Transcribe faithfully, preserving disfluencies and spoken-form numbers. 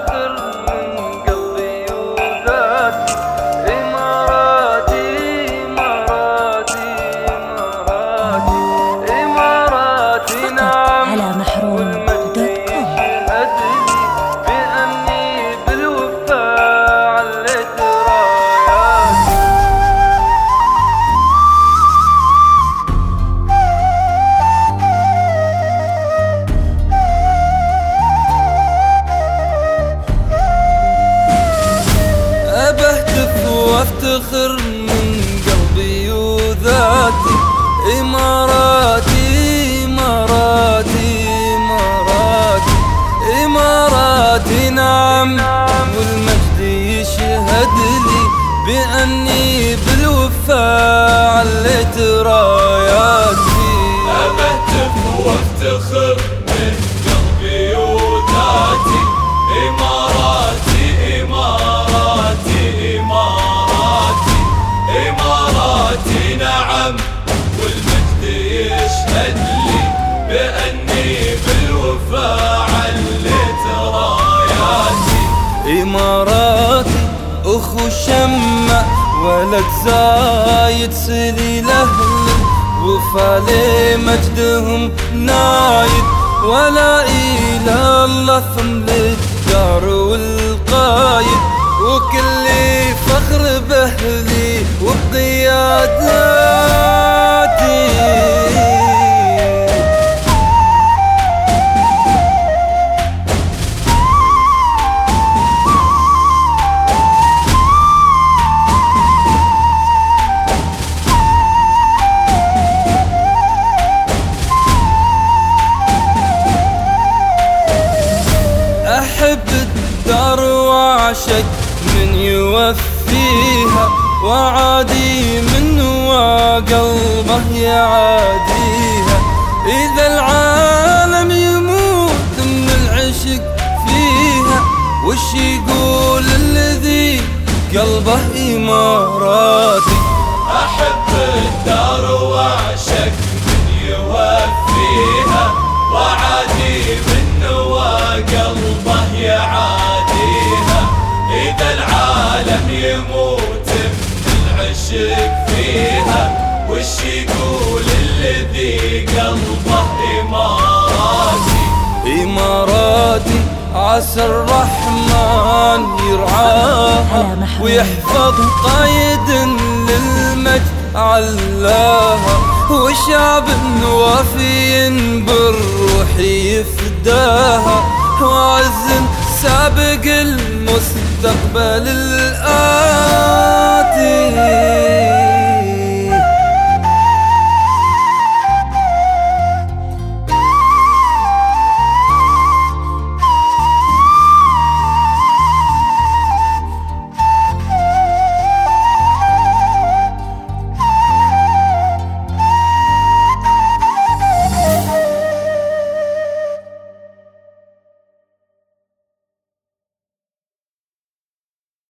وافتخر من قلبي وذاتي. إماراتي إماراتي إماراتي إماراتي نعم، على محروم دوت كوم. يشهد لي بأني بالوفاء عليت راياتي. أبهتف وافتخر من قلبي وذاتي. إماراتي إماراتي إماراتي إماراتي نعم، والمجد يشهد لي بأني بالوفاء عليت راياتي. أبهتف وافتخر من قلبي وذاتي. إماراتي إماراتي إماراتي إماراتي نعم، والمجد يشهد لي بأني بالوفاء عليت راياتي. إماراتي أخو شمع ولد زايد سلي لأهل الوفا لمجدهم نايد، ولا إله الله ثم للدار والقايد، وكل فخر بأهلي وبقياداتي. أحب الدار وأعشق من يوفيها، وعادي من وقلبه يعاديها. إذا العالم يموت من العشق فيها، وش يقول الذي قلبه إماراتي؟ أحب الدار وأعشق من يوفيها، وعادي من وقلبه يعاديها. إذا العالم يموت من العشق فيها، وش يقول الذي قلبه إماراتي؟ إماراتي عسى الرحمن يرعاها ويحفظ قايد للمجد علاها، وشعب وفي بالروح يفداها، وعز سابق المستقبل الآتي.